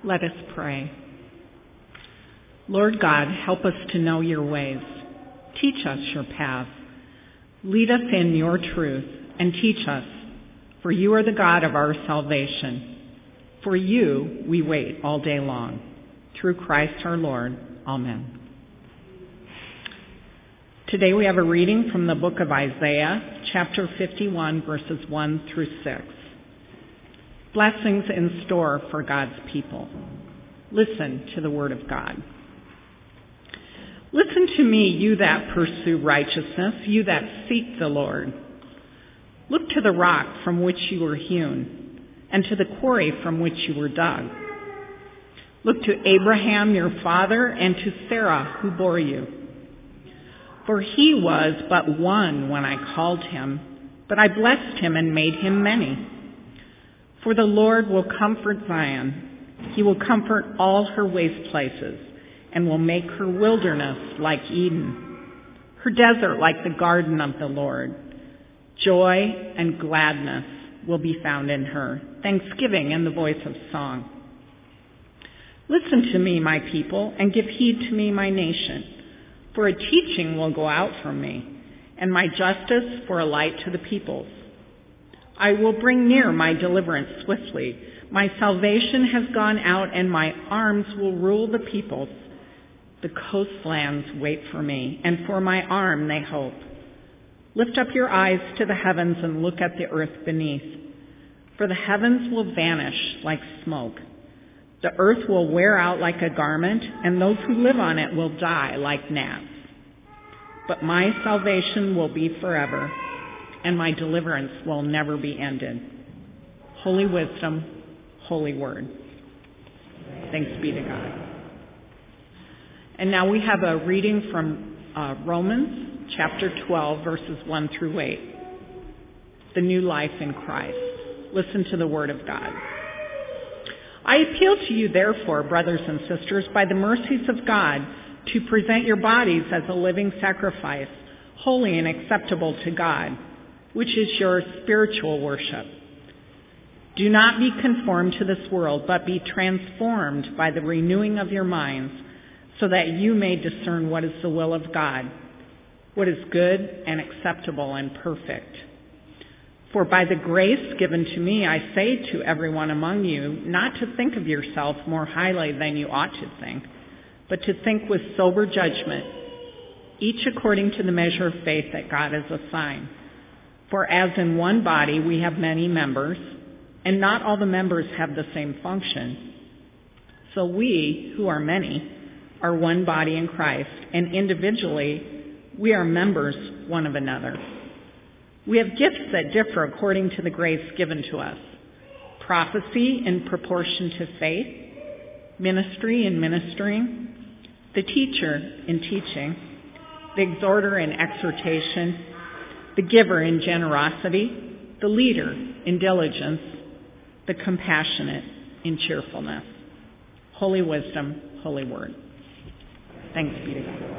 Let us pray. Lord God, help us to know your ways. Teach us your paths. Lead us in your truth and teach us, for you are the God of our salvation. For you we wait all day long. Through Christ our Lord. Amen. Today we have a reading from the book of Isaiah, chapter 51, verses 1 through 6. Blessings in store for God's people. Listen to the word of God. Listen to me, you that pursue righteousness, you that seek the Lord. Look to the rock from which you were hewn, and to the quarry from which you were dug. Look to Abraham your father, and to Sarah who bore you. For he was but one when I called him, but I blessed him and made him many. For the Lord will comfort Zion. He will comfort all her waste places, and will make her wilderness like Eden, her desert like the garden of the Lord. Joy and gladness will be found in her, thanksgiving and the voice of song. Listen to me, my people, and give heed to me, my nation, for a teaching will go out from me, and my justice for a light to the peoples. I will bring near my deliverance swiftly. My salvation has gone out, and my arms will rule the peoples. The coastlands wait for me, and for my arm they hope. Lift up your eyes to the heavens and look at the earth beneath. For the heavens will vanish like smoke. The earth will wear out like a garment, and those who live on it will die like gnats. But my salvation will be forever, and my deliverance will never be ended. Holy wisdom, holy word. Thanks be to God. And now we have a reading from Romans chapter 12, verses 1 through 8. The new life in Christ. Listen to the word of God. I appeal to you, therefore, brothers and sisters, by the mercies of God, to present your bodies as a living sacrifice, holy and acceptable to God, which is your spiritual worship. Do not be conformed to this world, but be transformed by the renewing of your minds, so that you may discern what is the will of God, what is good and acceptable and perfect. For by the grace given to me, I say to everyone among you, not to think of yourself more highly than you ought to think, but to think with sober judgment, each according to the measure of faith that God has assigned. For as in one body we have many members, and not all the members have the same function, so we, who are many, are one body in Christ, and individually we are members one of another. We have gifts that differ according to the grace given to us. Prophecy in proportion to faith, ministry in ministering, the teacher in teaching, the exhorter in exhortation, the giver in generosity, the leader in diligence, the compassionate in cheerfulness. Holy wisdom, holy word. Thanks be to God.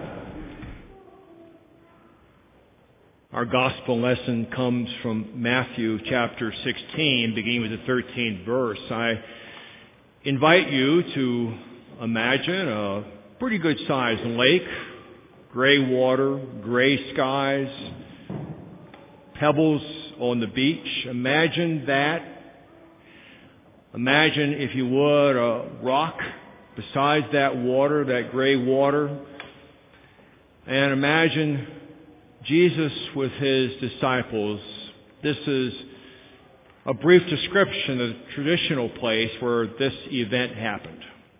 Our gospel lesson comes from Matthew chapter 16, beginning with the 13th verse. I invite you to imagine a pretty good-sized lake, gray water, gray skies, pebbles on the beach. Imagine that. Imagine, if you would, a rock besides that water, that gray water. And imagine Jesus with his disciples. This is a brief description of the traditional place where this event happened.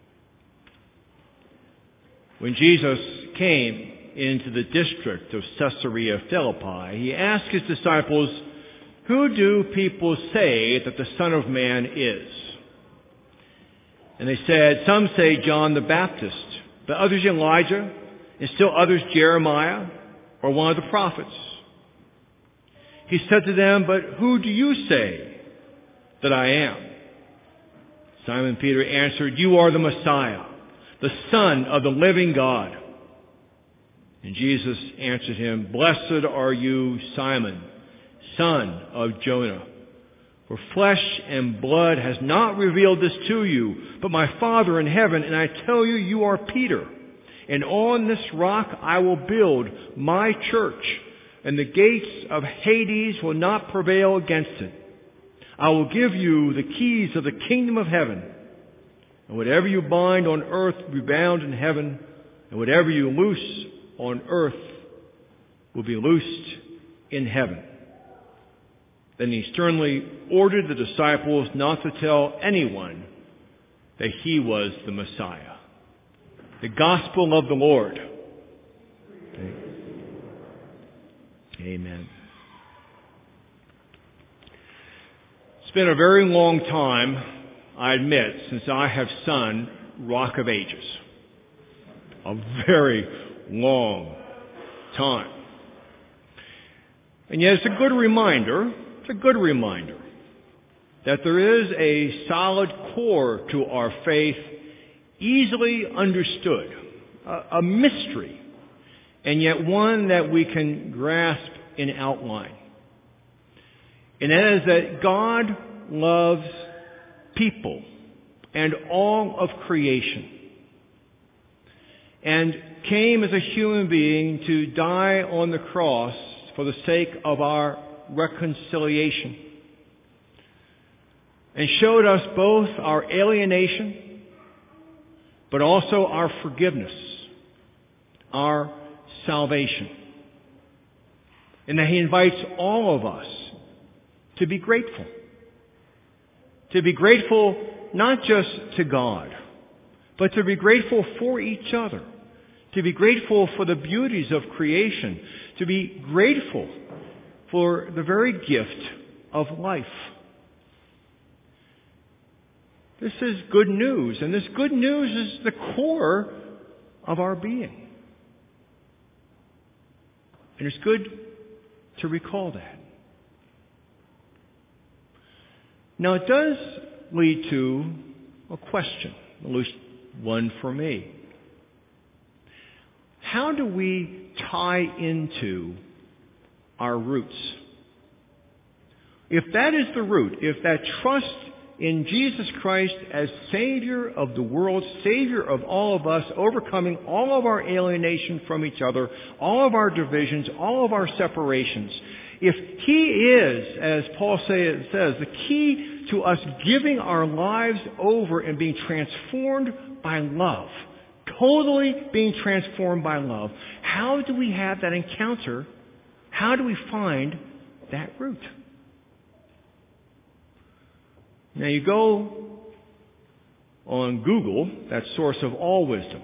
When Jesus came into the district of Caesarea Philippi, he asked his disciples, "Who do people say that the Son of Man is?" And they said, "Some say John the Baptist, but others Elijah, and still others Jeremiah, or one of the prophets." He said to them, "But who do you say that I am?" Simon Peter answered, "You are the Messiah, the Son of the living God." And Jesus answered him, "Blessed are you, Simon, son of Jonah, For flesh and blood has not revealed this to you, but my Father in heaven. And I tell you, you are Peter. And on this rock I will build my church, and the gates of Hades will not prevail against it. I will give you the keys of the kingdom of heaven. And whatever you bind on earth will be bound in heaven, and whatever you loose on earth will be loosed in heaven. Then he sternly ordered the disciples not to tell anyone that he was the Messiah. The gospel of the Lord. Amen. It's been a very long time, I admit, since I have sung Rock of Ages. A very long time. And yet it's a good reminder that there is a solid core to our faith, easily understood, a mystery, and yet one that we can grasp in outline. And that is that God loves people and all of creation, and came as a human being to die on the cross for the sake of our reconciliation, and showed us both our alienation, but also our forgiveness, our salvation. And that he invites all of us to be grateful. To be grateful not just to God, but to be grateful for each other. To be grateful for the beauties of creation. To be grateful for the very gift of life. This is good news, and this good news is the core of our being. And it's good to recall that. Now it does lead to a question, at least one for me. How do we tie into our roots? If that is the root, if that trust in Jesus Christ as Savior of the world, Savior of all of us, overcoming all of our alienation from each other, all of our divisions, all of our separations, if He is, as Paul says, the key to us giving our lives over and being transformed by love, totally being transformed by love, how do we have that encounter? How do we find that root? Now you go on Google, that source of all wisdom.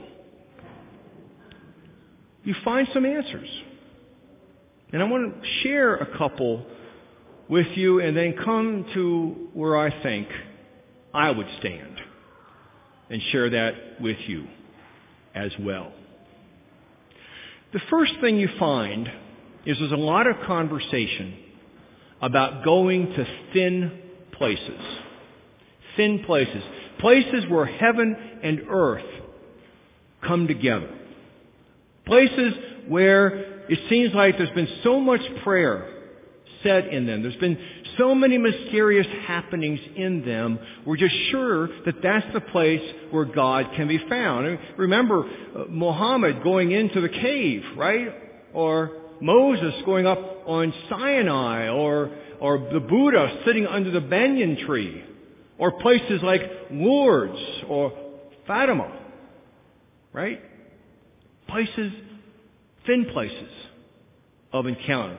You find some answers. And I want to share a couple with you and then come to where I think I would stand and share that with you as well. The first thing you find is there's a lot of conversation about going to thin places. Thin places. Places where heaven and earth come together. Places where it seems like there's been so much prayer said in them. There's been so many mysterious happenings in them. We're just sure that that's the place where God can be found. And remember Muhammad going into the cave, right? Or Moses going up on Sinai, or the Buddha sitting under the banyan tree. Or places like Lourdes or Fatima, right? Places, thin places of encounter.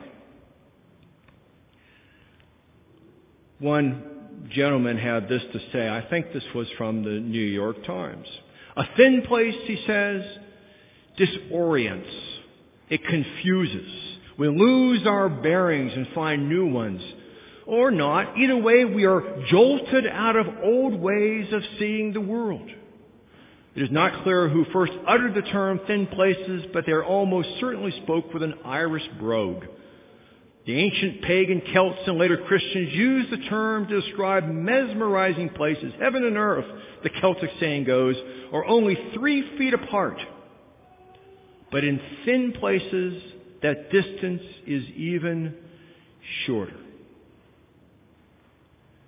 One gentleman had this to say. I think this was from the New York Times. A thin place, he says, disorients. It confuses. We lose our bearings and find new ones. Or not. Either way, we are jolted out of old ways of seeing the world. It is not clear who first uttered the term thin places, but they almost certainly spoke with an Irish brogue. The ancient pagan Celts and later Christians used the term to describe mesmerizing places, heaven and earth, the Celtic saying goes, are only 3 feet apart. But in thin places, that distance is even shorter.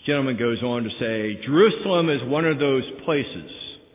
gentleman goes on to say, Jerusalem is one of those places.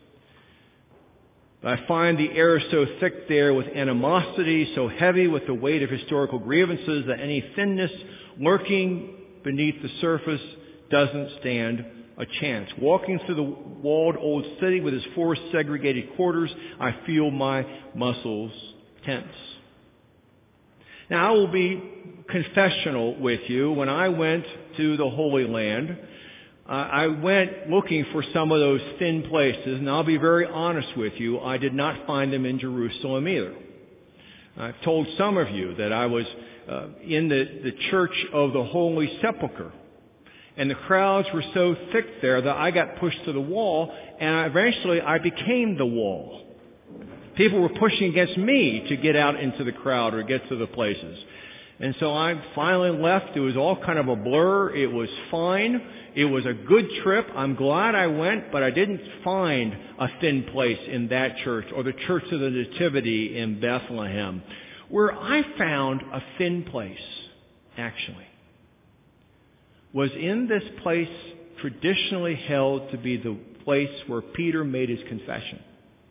I find the air so thick there with animosity, so heavy with the weight of historical grievances that any thinness lurking beneath the surface doesn't stand a chance. Walking through the walled old city with its four segregated quarters, I feel my muscles tense. Now, I will be confessional with you. When I went to the Holy Land, I went looking for some of those thin places, and I'll be very honest with you, I did not find them in Jerusalem either. I've told some of you that I was in the Church of the Holy Sepulchre, and the crowds were so thick there that I got pushed to the wall, and eventually I became the wall. People were pushing against me to get out into the crowd or get to the places. And so I finally left. It was all kind of a blur. It was fine. It was a good trip. I'm glad I went, but I didn't find a thin place in that church or the Church of the Nativity in Bethlehem. Where I found a thin place, actually, was in this place traditionally held to be the place where Peter made his confession.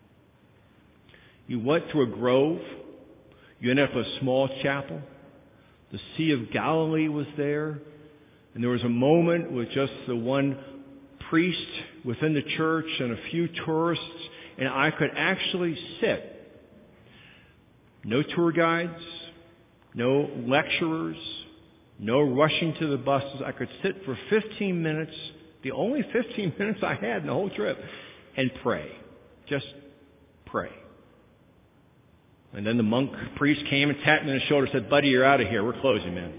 You went through a grove. You ended up in a small chapel. The Sea of Galilee was there. And there was a moment with just the one priest within the church and a few tourists. And I could actually sit. No tour guides. No lecturers. No rushing to the buses. I could sit for 15 minutes, the only 15 minutes I had in the whole trip, and pray. Just pray. And then the priest came and tapped me on the shoulder and said, "Buddy, you're out of here. We're closing, man."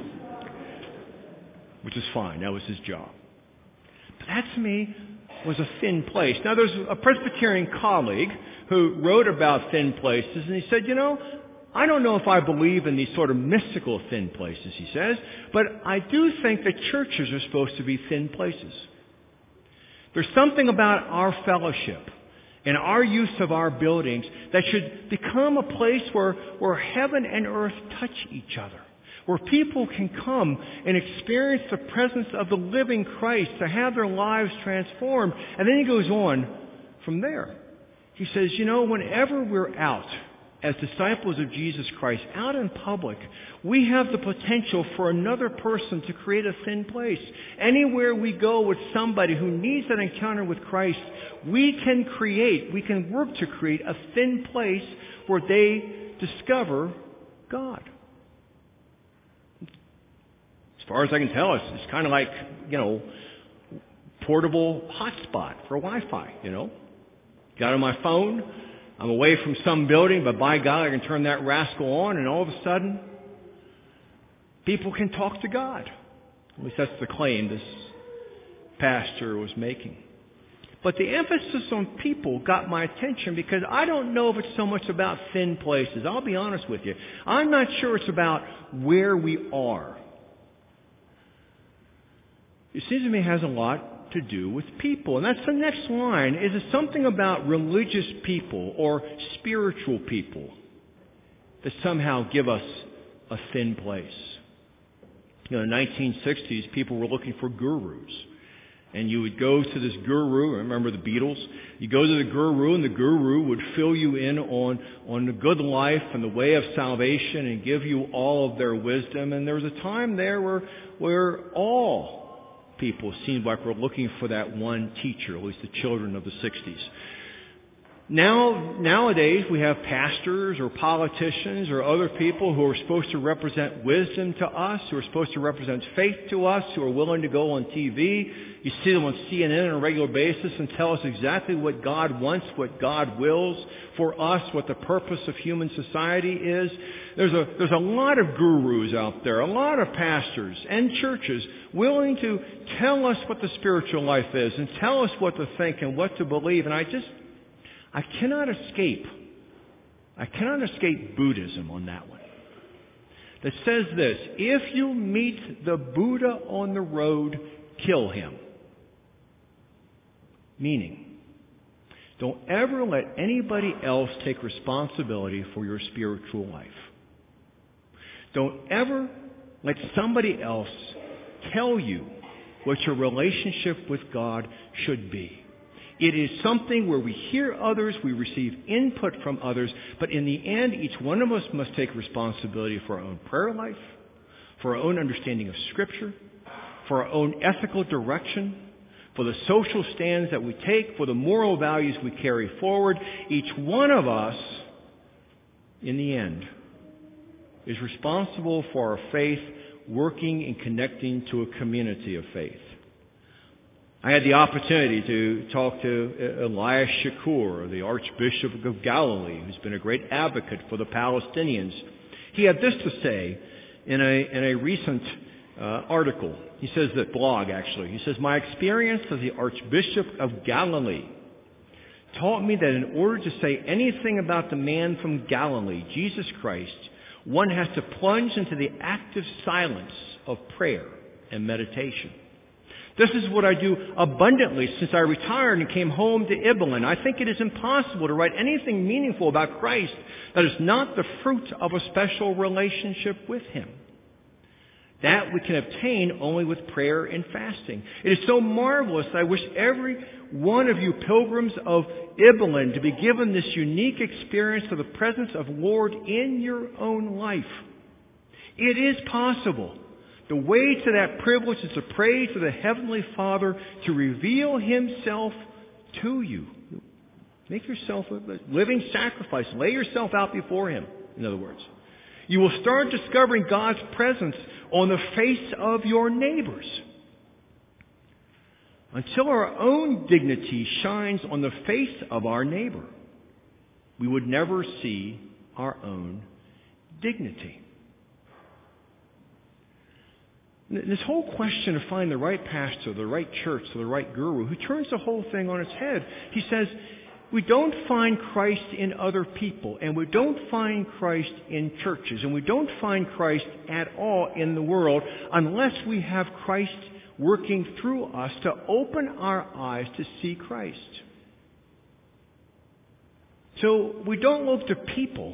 Which is fine. That was his job. But that, to me, was a thin place. Now, there's a Presbyterian colleague who wrote about thin places, and he said, I don't know if I believe in these sort of mystical thin places, he says, but I do think that churches are supposed to be thin places. There's something about our fellowship and our use of our buildings that should become a place where heaven and earth touch each other, where people can come and experience the presence of the living Christ, to have their lives transformed. And then he goes on from there. He says, whenever we're out as disciples of Jesus Christ, out in public, we have the potential for another person to create a thin place. Anywhere we go with somebody who needs that encounter with Christ, we can work to create a thin place where they discover God. As far as I can tell, it's kind of like, portable hotspot for Wi-Fi, Got on my phone. I'm away from some building, but by God, I can turn that rascal on, and all of a sudden, people can talk to God. At least that's the claim this pastor was making. But the emphasis on people got my attention because I don't know if it's so much about thin places. I'll be honest with you. I'm not sure it's about where we are. It seems to me it has a lot to do with people. And that's the next line. Is it something about religious people or spiritual people that somehow give us a thin place? In the 1960s, people were looking for gurus. And you would go to this guru, remember the Beatles? You go to the guru, and the guru would fill you in on the good life and the way of salvation and give you all of their wisdom. And there was a time there where all people seemed like we're looking for that one teacher, at least the children of the 60s. Nowadays, we have pastors or politicians or other people who are supposed to represent wisdom to us, who are supposed to represent faith to us, who are willing to go on TV. You see them on CNN on a regular basis and tell us exactly what God wants, what God wills for us, what the purpose of human society is. There's a lot of gurus out there, a lot of pastors and churches willing to tell us what the spiritual life is and tell us what to think and what to believe. And I cannot escape Buddhism on that one. That says this: if you meet the Buddha on the road, kill him. Meaning, don't ever let anybody else take responsibility for your spiritual life. Don't ever let somebody else tell you what your relationship with God should be. It is something where we hear others, we receive input from others, but in the end, each one of us must take responsibility for our own prayer life, for our own understanding of Scripture, for our own ethical direction, for the social stands that we take, for the moral values we carry forward. Each one of us, in the end, is responsible for our faith, working and connecting to a community of faith. I had the opportunity to talk to Elias Shakur, the Archbishop of Galilee, who's been a great advocate for the Palestinians. He had this to say in a recent article. He says that blog, actually. He says, "My experience as the Archbishop of Galilee taught me that in order to say anything about the man from Galilee, Jesus Christ, one has to plunge into the active silence of prayer and meditation. This is what I do abundantly since I retired and came home to Ibelin. I think it is impossible to write anything meaningful about Christ that is not the fruit of a special relationship with Him. That we can obtain only with prayer and fasting. It is so marvelous that I wish every one of you pilgrims of Ibelin to be given this unique experience of the presence of Lord in your own life. It is possible. The way to that privilege is to pray to the Heavenly Father to reveal Himself to you. Make yourself a living sacrifice. Lay yourself out before Him, in other words. You will start discovering God's presence on the face of your neighbors. Until our own dignity shines on the face of our neighbor, we would never see our own dignity. This whole question of finding the right pastor, the right church, or the right guru, who turns the whole thing on its head. He says, we don't find Christ in other people, and we don't find Christ in churches, and we don't find Christ at all in the world unless we have Christ working through us to open our eyes to see Christ. So we don't look to people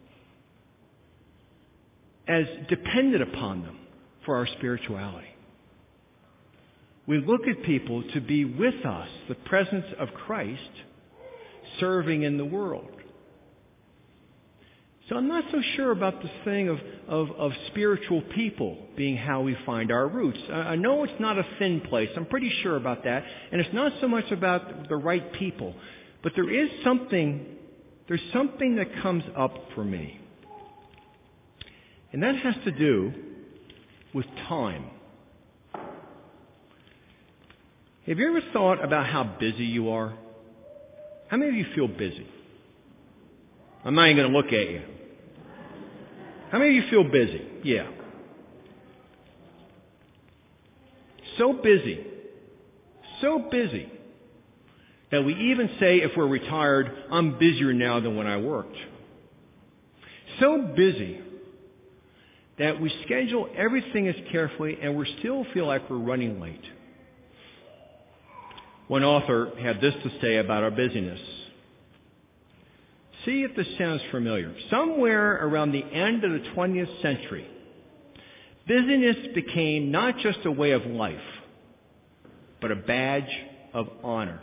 as dependent upon them for our spirituality. We look at people to be with us, the presence of Christ, serving in the world. So I'm not so sure about this thing of spiritual people being how we find our roots. I know it's not a thin place. I'm pretty sure about that. And it's not so much about the right people. But there's something that comes up for me. And that has to do with time. Have you ever thought about how busy you are? How many of you feel busy? I'm not even going to look at you. How many of you feel busy? Yeah. So busy that we even say if we're retired, I'm busier now than when I worked. So busy that we schedule everything as carefully and we still feel like we're running late. One author had this to say about our busyness. See if this sounds familiar. Somewhere around the end of the 20th century, busyness became not just a way of life, but a badge of honor.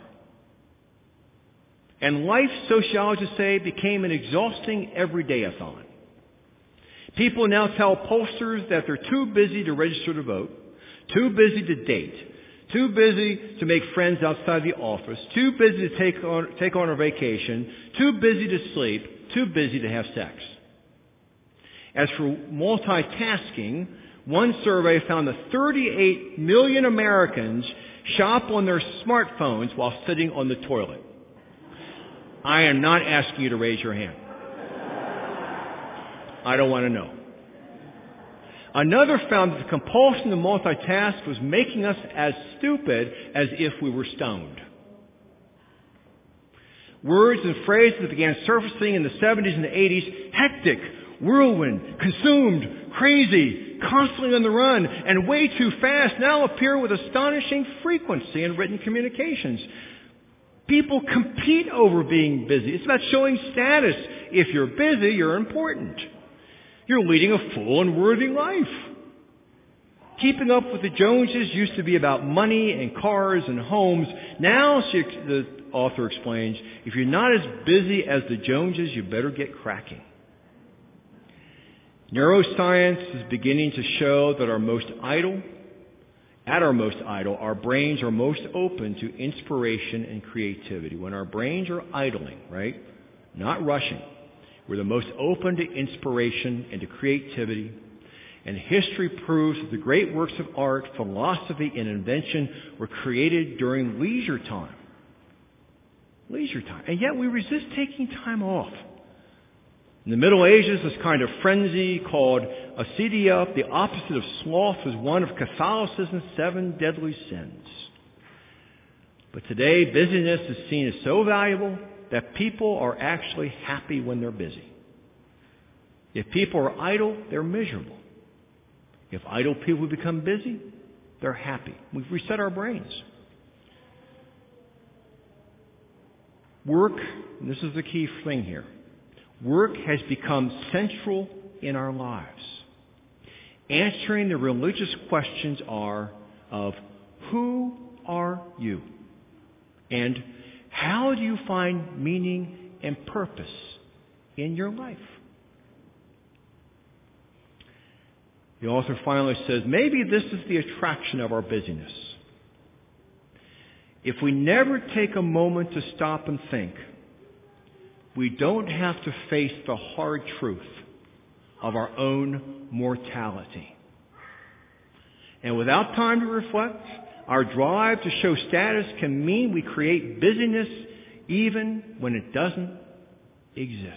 And life, sociologists say, became an exhausting everyday-a-thon. People now tell pollsters that they're too busy to register to vote, too busy to date, too busy to make friends outside the office, too busy to take on a vacation, too busy to sleep, too busy to have sex. As for multitasking, one survey found that 38 million Americans shop on their smartphones while sitting on the toilet. I am not asking you to raise your hand. I don't want to know. Another found that the compulsion to multitask was making us as stupid as if we were stoned. Words and phrases that began surfacing in the 70s and the 80s, hectic, whirlwind, consumed, crazy, constantly on the run, and way too fast, now appear with astonishing frequency in written communications. People compete over being busy. It's about showing status. If you're busy, you're important. You're leading a full and worthy life. Keeping up with the Joneses used to be about money and cars and homes. Now, the author explains, if you're not as busy as the Joneses, you better get cracking. Neuroscience is beginning to show that at our most idle, our brains are most open to inspiration and creativity. When our brains are idling, right? Not rushing. We're the most open to inspiration and to creativity. And history proves that the great works of art, philosophy, and invention were created during leisure time. Leisure time. And yet we resist taking time off. In the Middle Ages, this kind of frenzy called acedia, the opposite of sloth, was one of Catholicism's 7 deadly sins. But today, busyness is seen as so valuable that people are actually happy when they're busy. If people are idle, they're miserable. If idle people become busy, they're happy. We've reset our brains. Work, and this is the key thing here, work has become central in our lives. Answering the religious questions of who are you? And how do you find meaning and purpose in your life? The author finally says, maybe this is the attraction of our busyness. If we never take a moment to stop and think, we don't have to face the hard truth of our own mortality. And without time to reflect, our drive to show status can mean we create busyness even when it doesn't exist.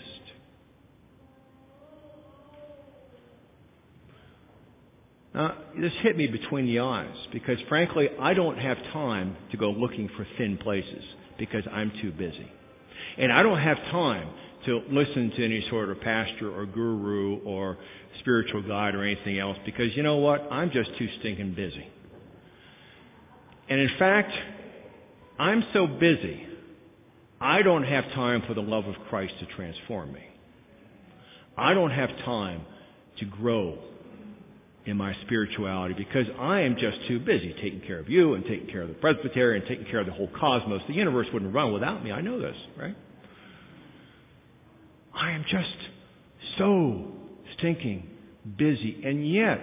Now, this hit me between the eyes because, frankly, I don't have time to go looking for thin places because I'm too busy. And I don't have time to listen to any sort of pastor or guru or spiritual guide or anything else because, you know what? I'm just too stinking busy. And in fact, I'm so busy, I don't have time for the love of Christ to transform me. I don't have time to grow in my spirituality because I am just too busy taking care of you and taking care of the presbytery and taking care of the whole cosmos. The universe wouldn't run without me. I know this, right? I am just so stinking busy. And yet,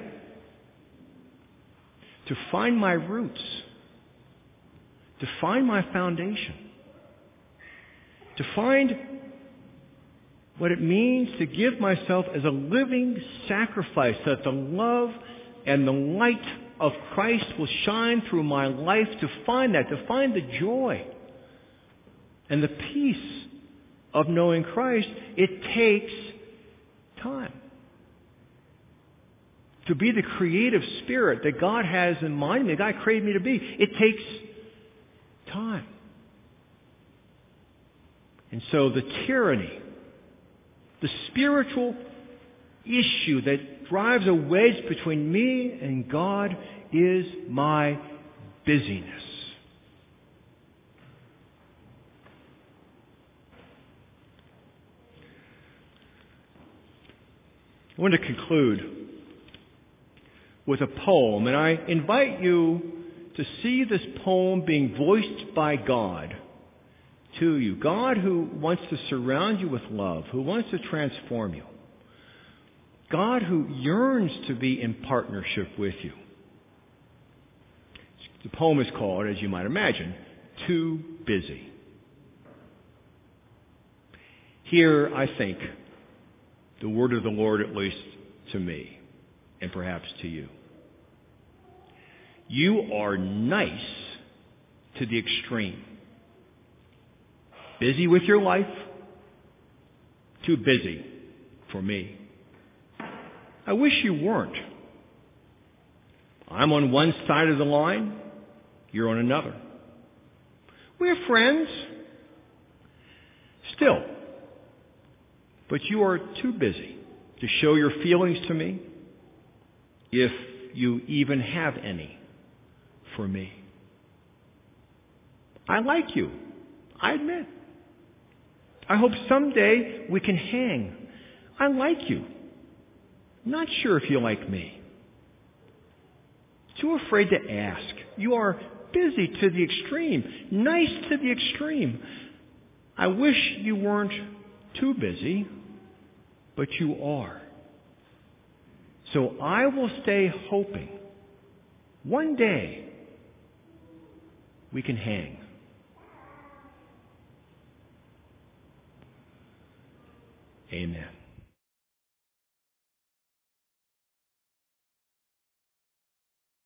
to find my roots, to find my foundation, to find what it means to give myself as a living sacrifice so that the love and the light of Christ will shine through my life, to find that, to find the joy and the peace of knowing Christ, it takes time. To be the creative spirit that God has in mind, that God created me to be, it takes time. And so the tyranny, the spiritual issue that drives a wedge between me and God is my busyness. I want to conclude with a poem, and I invite you to see this poem being voiced by God to you. God who wants to surround you with love, who wants to transform you. God who yearns to be in partnership with you. The poem is called, as you might imagine, Too Busy. Here, I think, the word of the Lord, at least to me, and perhaps to you. You are nice to the extreme. Busy with your life, too busy for me. I wish you weren't. I'm on one side of the line, you're on another. We're friends, still. But you are too busy to show your feelings to me, if you even have any for me. I like you, I admit. I hope someday we can hang. I like you. Not sure if you like me. too afraid to ask. You are busy to the extreme, nice to the extreme. I wish you weren't too busy, but you are. So I will stay hoping one day we can hang. Amen.